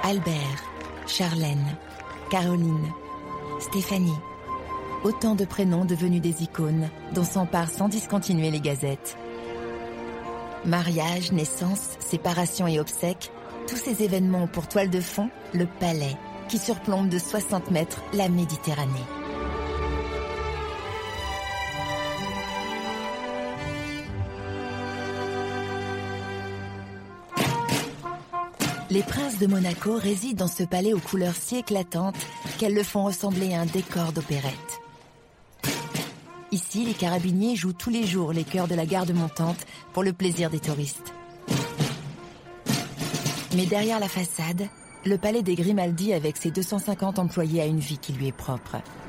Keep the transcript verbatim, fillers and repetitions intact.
Albert, Charlène, Caroline, Stéphanie. Autant de prénoms devenus des icônes dont s'emparent sans discontinuer les gazettes. Mariage, naissance, séparation et obsèques, tous ces événements ont pour toile de fond le palais qui surplombe de soixante mètres la Méditerranée. Les princes de Monaco résident dans ce palais aux couleurs si éclatantes qu'elles le font ressembler à un décor d'opérette. Ici, les carabiniers jouent tous les jours les chœurs de la garde montante pour le plaisir des touristes. Mais derrière la façade, le palais des Grimaldi avec ses deux cent cinquante employés a une vie qui lui est propre.